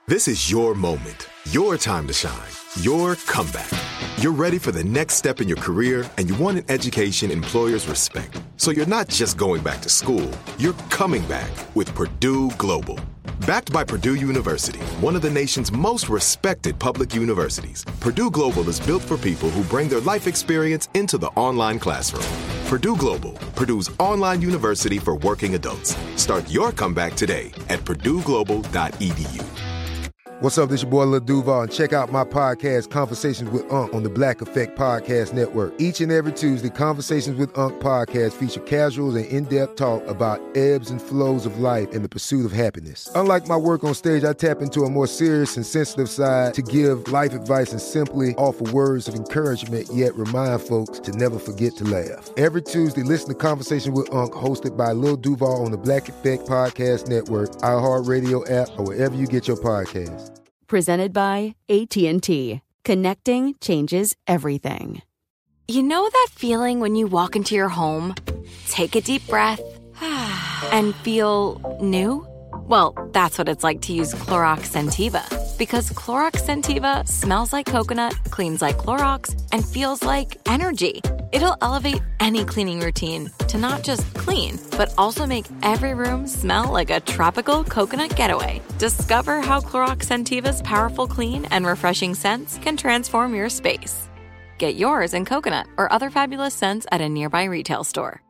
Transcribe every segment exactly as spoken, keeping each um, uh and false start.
This is your moment, your time to shine, your comeback. You're ready for the next step in your career, and you want an education employers respect. So you're not just going back to school, you're coming back with Purdue Global. Backed by Purdue University, one of the nation's most respected public universities, Purdue Global is built for people who bring their life experience into the online classroom. Purdue Global, Purdue's online university for working adults. Start your comeback today at purdue global dot e d u. What's up, this your boy Lil Duval, and check out my podcast, Conversations with Unc, on the Black Effect Podcast Network. Each and every Tuesday, Conversations with Unc podcast feature casual and in-depth talk about ebbs and flows of life and the pursuit of happiness. Unlike my work on stage, I tap into a more serious and sensitive side to give life advice and simply offer words of encouragement, yet remind folks to never forget to laugh. Every Tuesday, listen to Conversation with Unc, hosted by Lil Duval on the Black Effect Podcast Network, iHeartRadio app, or wherever you get your podcasts. Presented by A T and T. Connecting changes everything. You know that feeling when you walk into your home, take a deep breath, and feel new? Well, that's what it's like to use Clorox Scentiva. Because Clorox Scentiva smells like coconut, cleans like Clorox, and feels like energy. It'll elevate any cleaning routine to not just clean, but also make every room smell like a tropical coconut getaway. Discover how Clorox Scentiva's powerful clean and refreshing scents can transform your space. Get yours in coconut or other fabulous scents at a nearby retail store.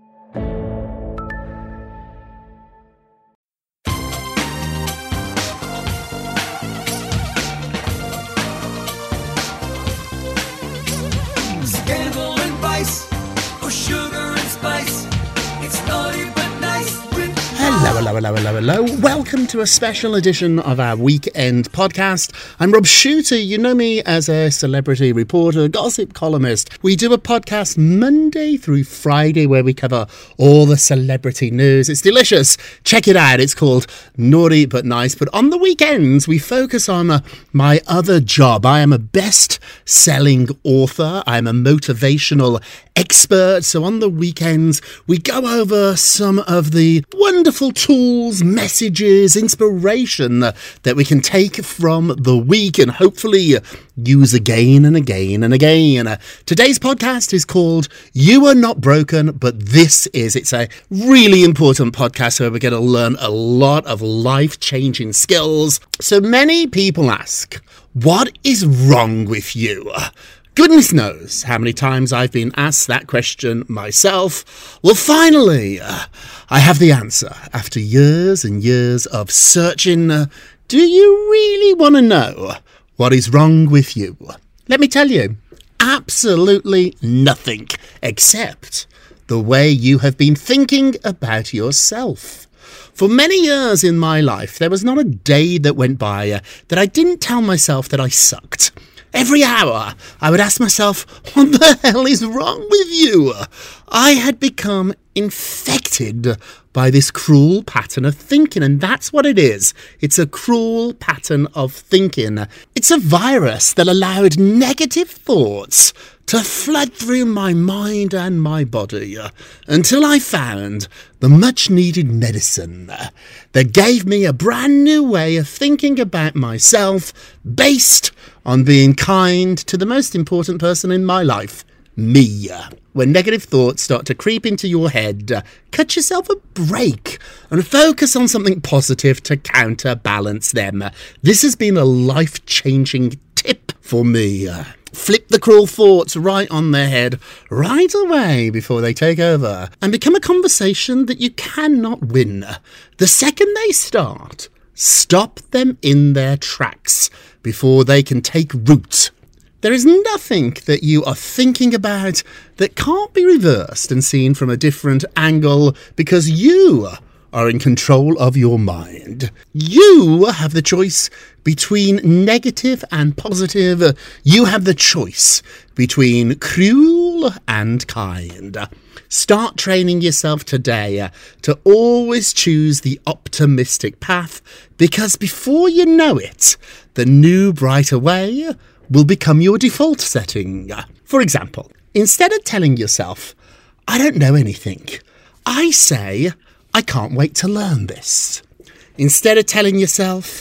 Hello, hello, hello, hello, hello. Welcome to a special edition of our weekend podcast. I'm Rob Shooter. You know me as a celebrity reporter, gossip columnist. We do a podcast Monday through Friday where we cover all the celebrity news. It's delicious. Check it out. It's called Naughty But Nice. But on the weekends, we focus on uh, my other job. I am a best-selling author. I'm a motivational expert. So on the weekends, we go over some of the wonderful tools, messages, inspiration that we can take from the week and hopefully use again and again and again. Today's podcast is called You Are Not Broken, But This Is. It's a really important podcast where we're going to learn a lot of life-changing skills. So many people ask, what is wrong with you? Goodness knows how many times I've been asked that question myself. Well, finally, uh, I have the answer. After years and years of searching, uh, do you really want to know what is wrong with you? Let me tell you, absolutely nothing, except the way you have been thinking about yourself. For many years in my life, there was not a day that went by uh, that I didn't tell myself that I sucked. Every hour, I would ask myself, what the hell is wrong with you? I had become infected by this cruel pattern of thinking, and that's what it is. It's a cruel pattern of thinking. It's a virus that allowed negative thoughts to flood through my mind and my body until I found the much-needed medicine that gave me a brand new way of thinking about myself based on being kind to the most important person in my life, me. When negative thoughts start to creep into your head, cut yourself a break and focus on something positive to counterbalance them. This has been a life-changing tip for me. Flip the cruel thoughts right on their head right away before they take over and become a conversation that you cannot win. The second they start, stop them in their tracks before they can take root. There is nothing that you are thinking about that can't be reversed and seen from a different angle because you are in control of your mind. You have the choice between negative and positive. You have the choice between cruel and kind. Start training yourself today to always choose the optimistic path, because before you know it, the new brighter way will become your default setting. For example, instead of telling yourself, I don't know anything, I say, I can't wait to learn this. Instead of telling yourself,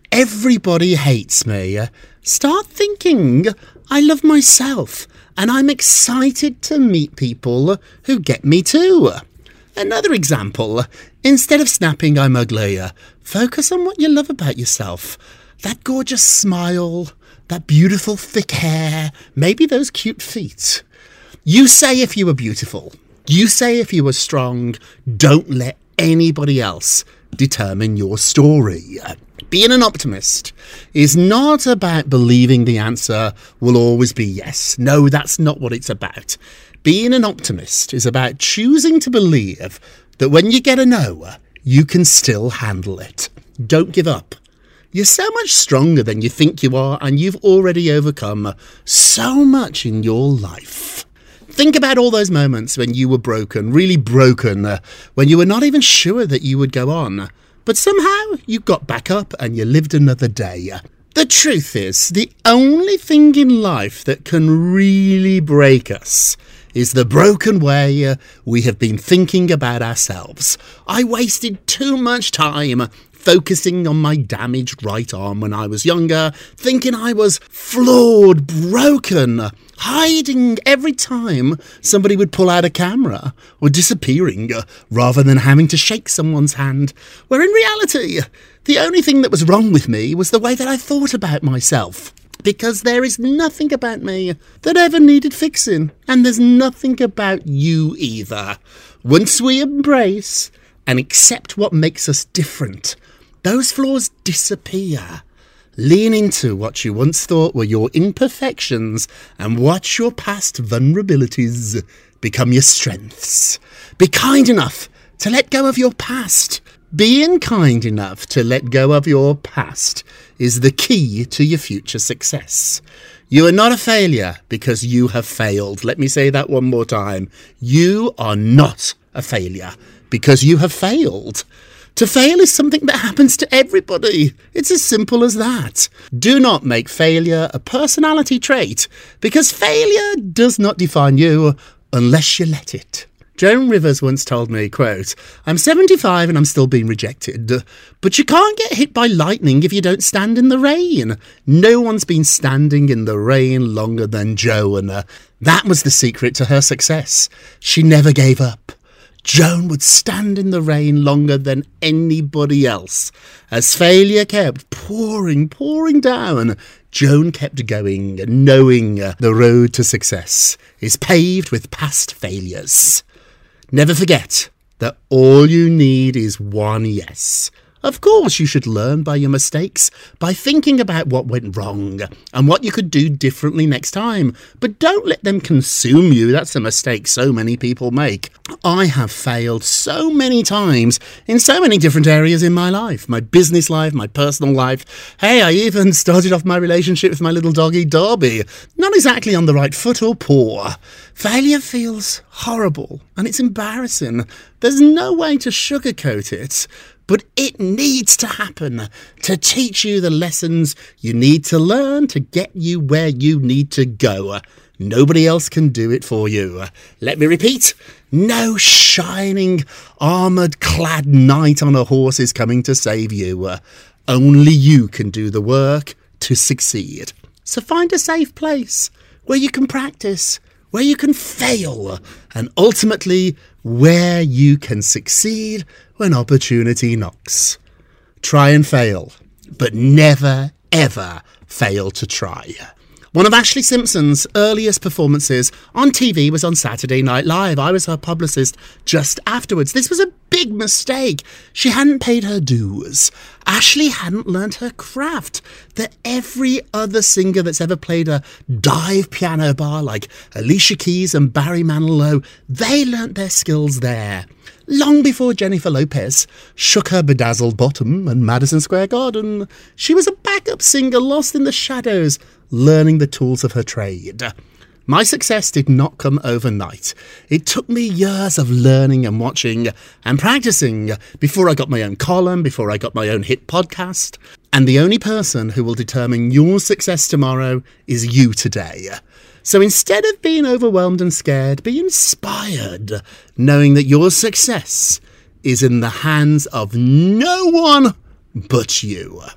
everybody hates me, start thinking I love myself and I'm excited to meet people who get me too. Another example, instead of snapping I'm ugly, focus on what you love about yourself. That gorgeous smile, that beautiful thick hair, maybe those cute feet. You say if you were beautiful. You say if you were strong. Don't let anybody else determine your story. Being an optimist is not about believing the answer will always be yes. No, that's not what it's about. Being an optimist is about choosing to believe that when you get a no, you can still handle it. Don't give up. You're so much stronger than you think you are, and you've already overcome so much in your life. Think about all those moments when you were broken, really broken, uh, when you were not even sure that you would go on. But somehow you got back up and you lived another day. The truth is, the only thing in life that can really break us is the broken way we have been thinking about ourselves. I wasted too much time focusing on my damaged right arm when I was younger, thinking I was flawed, broken, hiding every time somebody would pull out a camera, or disappearing rather than having to shake someone's hand, where in reality, the only thing that was wrong with me was the way that I thought about myself. Because there is nothing about me that ever needed fixing, and there's nothing about you either. Once we embrace and accept what makes us different, those flaws disappear. Lean into what you once thought were your imperfections and watch your past vulnerabilities become your strengths. Be kind enough to let go of your past. Being kind enough to let go of your past is the key to your future success. You are not a failure because you have failed. Let me say that one more time. You are not a failure because you have failed. To fail is something that happens to everybody. It's as simple as that. Do not make failure a personality trait, because failure does not define you unless you let it. Joan Rivers once told me, quote, "I'm seventy-five and I'm still being rejected, but you can't get hit by lightning if you don't stand in the rain." No one's been standing in the rain longer than Joan. That was the secret to her success. She never gave up. Joan would stand in the rain longer than anybody else. As failure kept pouring, pouring down, Joan kept going, knowing the road to success is paved with past failures. Never forget that all you need is one yes. Of course, you should learn by your mistakes, by thinking about what went wrong and what you could do differently next time. But don't let them consume you. That's a mistake so many people make. I have failed so many times in so many different areas in my life. My business life, my personal life. Hey, I even started off my relationship with my little doggy Darby. Not exactly on the right foot or paw. Failure feels horrible and it's embarrassing. There's no way to sugarcoat it. But it needs to happen to teach you the lessons you need to learn to get you where you need to go. Nobody else can do it for you. Let me repeat. No shining, armoured-clad knight on a horse is coming to save you. Only you can do the work to succeed. So find a safe place where you can practice, where you can fail, and ultimately where you can succeed when opportunity knocks. Try and fail, but never, ever fail to try. One of Ashlee Simpson's earliest performances on T V was on Saturday Night Live. I was her publicist just afterwards. This was a big mistake. She hadn't paid her dues. Ashlee hadn't learned her craft. That every other singer that's ever played a dive piano bar, like Alicia Keys and Barry Manilow, they learnt their skills there. Long before Jennifer Lopez shook her bedazzled bottom in Madison Square Garden, she was a backup singer lost in the shadows, learning the tools of her trade. My success did not come overnight. It took me years of learning and watching and practicing before I got my own column, before I got my own hit podcast. And the only person who will determine your success tomorrow is you today. So instead of being overwhelmed and scared, be inspired, knowing that your success is in the hands of no one but you.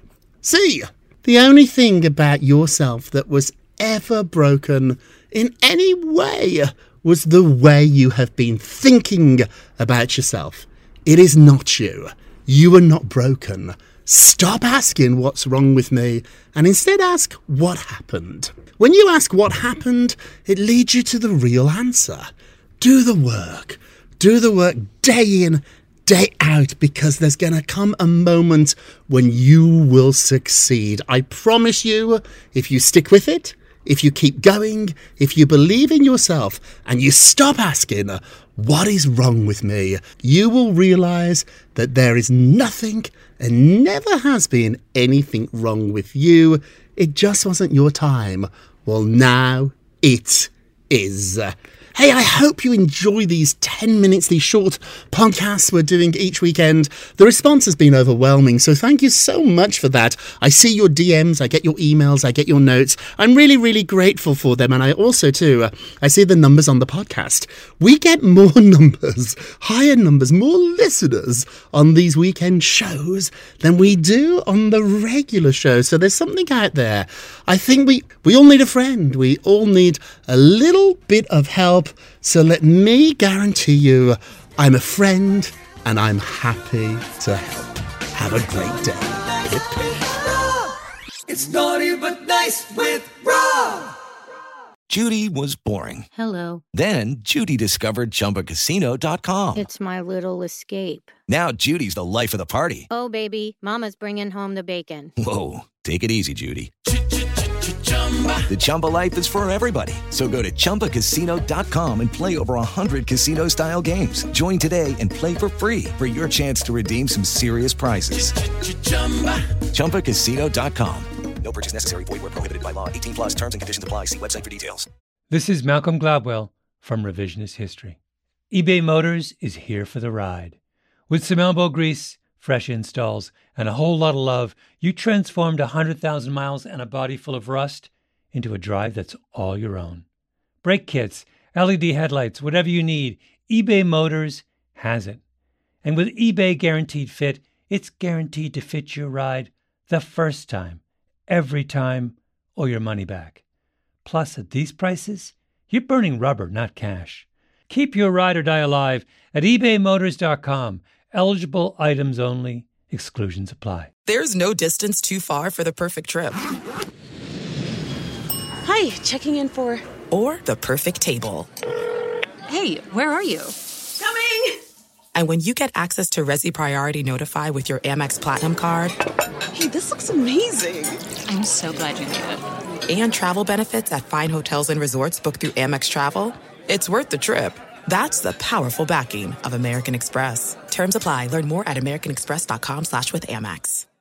C. The only thing about yourself that was ever broken in any way was the way you have been thinking about yourself. It is not you. You are not broken. Stop asking what's wrong with me and instead ask what happened. When you ask what happened, it leads you to the real answer. Do the work. Do the work day in, day out, because there's going to come a moment when you will succeed. I promise you, if you stick with it, if you keep going, if you believe in yourself and you stop asking, what is wrong with me? You will realize that there is nothing and never has been anything wrong with you. It just wasn't your time. Well, now it is. Hey, I hope you enjoy these ten minutes, these short podcasts we're doing each weekend. The response has been overwhelming, so thank you so much for that. I see your D Ms, I get your emails, I get your notes. I'm really, really grateful for them, and I also, too, uh, I see the numbers on the podcast. We get more numbers, higher numbers, more listeners on these weekend shows than we do on the regular show, so there's something out there. I think we, we all need a friend. We all need a little bit of help. So let me guarantee you, I'm a friend and I'm happy to help. Have a great day. Hip, hip. It's naughty but nice with Rob. Judy was boring. Hello. Then Judy discovered Chumba Casino dot com. It's my little escape. Now Judy's the life of the party. Oh, baby, mama's bringing home the bacon. Whoa, take it easy, Judy. The Chumba life is for everybody. So go to Chumba Casino dot com and play over one hundred casino-style games. Join today and play for free for your chance to redeem some serious prizes. Chumba Casino dot com. No purchase necessary. Void where prohibited by law. eighteen plus terms and conditions apply. See website for details. This is Malcolm Gladwell from Revisionist History. eBay Motors is here for the ride. With some elbow grease, fresh installs, and a whole lot of love, you transformed one hundred thousand miles and a body full of rust into a drive that's all your own. Brake kits, L E D headlights, whatever you need, eBay Motors has it. And with eBay Guaranteed Fit, it's guaranteed to fit your ride the first time, every time, or your money back. Plus, at these prices, you're burning rubber, not cash. Keep your ride or die alive at ebay motors dot com. Eligible items only. Exclusions apply. There's no distance too far for the perfect trip. Hi, checking in for... Or the perfect table. Hey, where are you? Coming! And when you get access to Resi Priority Notify with your Amex Platinum card... Hey, this looks amazing! I'm so glad you made it. And travel benefits at fine hotels and resorts booked through Amex Travel, it's worth the trip. That's the powerful backing of American Express. Terms apply. Learn more at americanexpress.com slash with Amex.